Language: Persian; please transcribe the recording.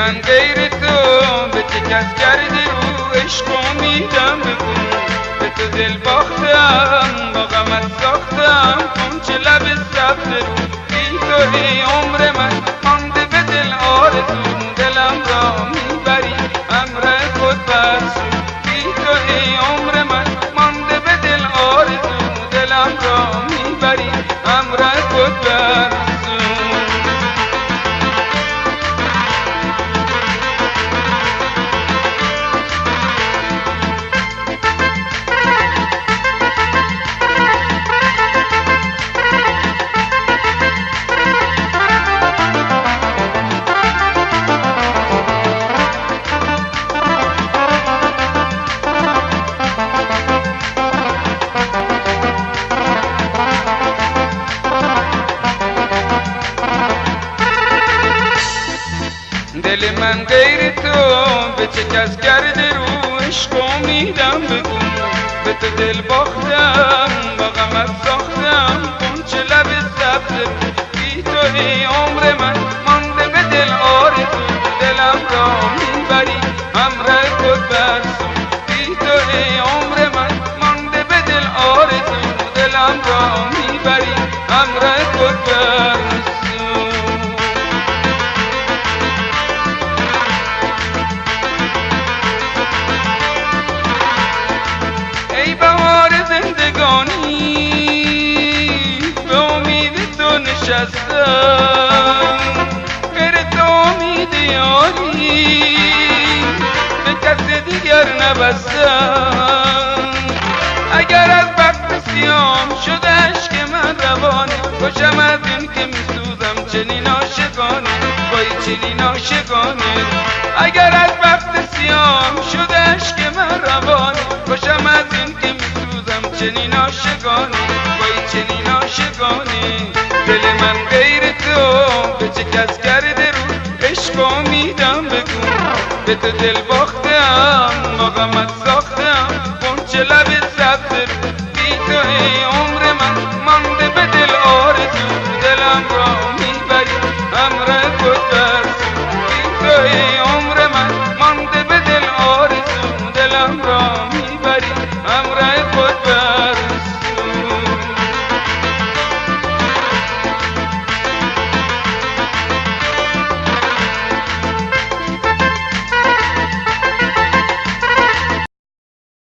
من غیر تو به چه کس کردی رو عشق امیدم بگو به تو دل باختم با غمت ساختم کن چه لب سبز رو بی تو ای عمر من مانده به دل آرزو دلم را میبری امر خود برسو بی تو ای عمر من مانده به دل آرزو دلم را میبری امر خود برسو دل من غیر تو به چه کس کرده رو عشق امیدم بگو به تو دل باختم با غمت ساختم کن چه لب سبز رو بی تو ای عمر من مانده به دل آرزو دلم را میبری امر خود برسو بی تو ای عمر من مانده به دل آرزو دلم را میبری امر خود برسو ای بهار زندگانی به امید تو نشستم غیر تو امید یاری به کس دیگر نبستم اگر از وقت سیام شده اشک من روانه باشم از این که میسوزم چنین عاشقانه وای چنین عاشقانه اگر از وقت سیام شده اشک من روانه باشم از این که میسوزم چنین عاشقانه وای چنین عاشقانه دل من غیر تو به چه کس کرده رو عشق امیدم بگو به تو دل باختم با غمت ساختم کن چه لب سبز